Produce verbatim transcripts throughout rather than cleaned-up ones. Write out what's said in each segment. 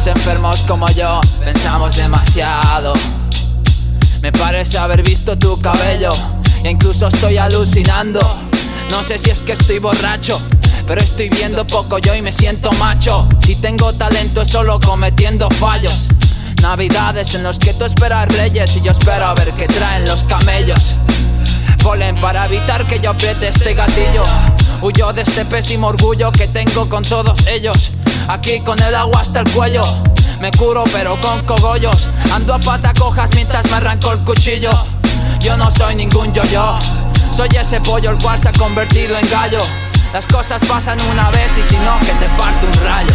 Los enfermos como yo pensamos demasiado. Me parece haber visto tu cabello e incluso estoy alucinando. No sé si es que estoy borracho, pero estoy viendo poco yo y me siento macho. Si tengo talento es solo cometiendo fallos. Navidades en los que tú esperas reyes y yo espero a ver qué traen los camellos. Polen para evitar que yo apriete este gatillo. Huyo de este pésimo orgullo que tengo con todos ellos. Aquí con el agua hasta el cuello. Me curo pero con cogollos. Ando a pata cojas mientras me arranco el cuchillo. Yo no soy ningún yo-yo. Soy ese pollo el cual se ha convertido en gallo. Las cosas pasan una vez y si no que te parte un rayo.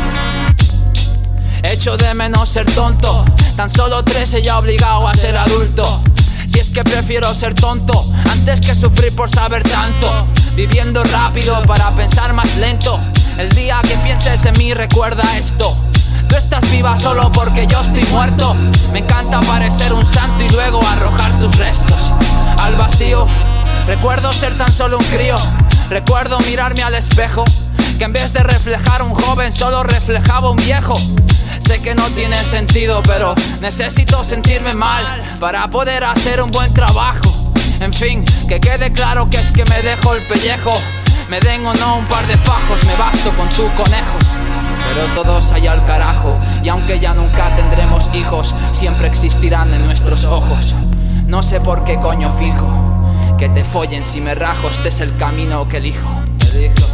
Echo de menos ser tonto. Tan solo trece ya obligado a ser adulto. Si es que prefiero ser tonto antes que sufrir por saber tanto. Viviendo rápido para pensar más lento. El día que pienses en mí recuerda esto. Tú estás viva solo porque yo estoy muerto. Me encanta parecer un santo y luego arrojar tus restos al vacío. Recuerdo ser tan solo un crío. Recuerdo mirarme al espejo, que en vez de reflejar un joven solo reflejaba un viejo. Sé que no tiene sentido, pero necesito sentirme mal para poder hacer un buen trabajo. En fin, que quede claro que es que me dejo el pellejo. Me den o no un par de fajos, me basto con tu conejo. Pero todos allá al carajo. Y aunque ya nunca tendremos hijos, siempre existirán en nuestros ojos. No sé por qué coño finjo que te follen si me rajo. Este es el camino que elijo. Elijo,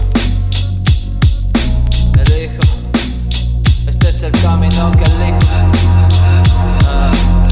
elijo. Este es el camino que elijo. uh.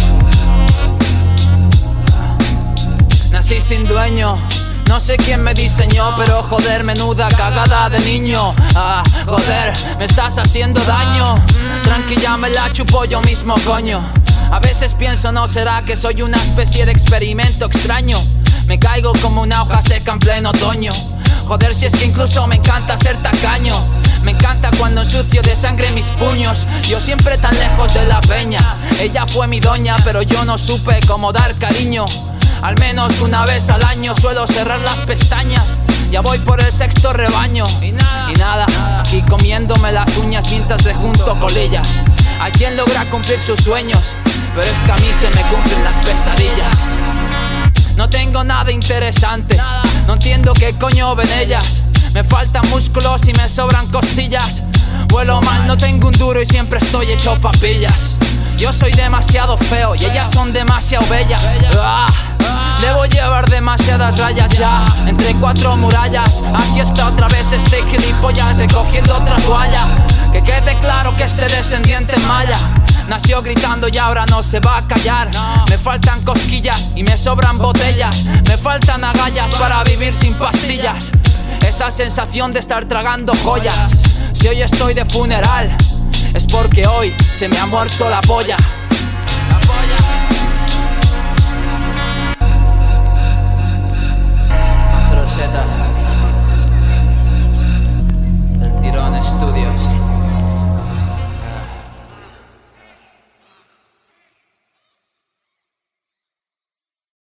Nací sin dueño. No sé quién me diseñó, pero joder, menuda cagada de niño. Ah, joder, me estás haciendo daño. Tranqui, ya me la chupo yo mismo, coño. A veces pienso, ¿no será que soy una especie de experimento extraño? Me caigo como una hoja seca en pleno otoño. Joder, si es que incluso me encanta ser tacaño. Me encanta cuando ensucio de sangre mis puños. Yo siempre tan lejos de la peña. Ella fue mi doña, pero yo no supe cómo dar cariño. Al menos una vez al año suelo cerrar las pestañas. Ya voy por el sexto rebaño. Y nada, y nada, aquí comiéndome las uñas mientras le junto colillas. Hay quien logra cumplir sus sueños, pero es que a mí se me cumplen las pesadillas. No tengo nada interesante, no entiendo qué coño ven ellas. Me faltan músculos y me sobran costillas. Vuelo mal, no tengo un duro y siempre estoy hecho papillas. Yo soy demasiado feo y ellas son demasiado bellas. ah, Debo llevar demasiadas rayas ya entre cuatro murallas. Aquí está otra vez este gilipollas recogiendo otra toalla. Que quede claro que este descendiente maya nació gritando y ahora no se va a callar. Me faltan cosquillas y me sobran botellas. Me faltan agallas para vivir sin pastillas. Esa sensación de estar tragando joyas. Si hoy estoy de funeral es porque hoy se me ha muerto la polla.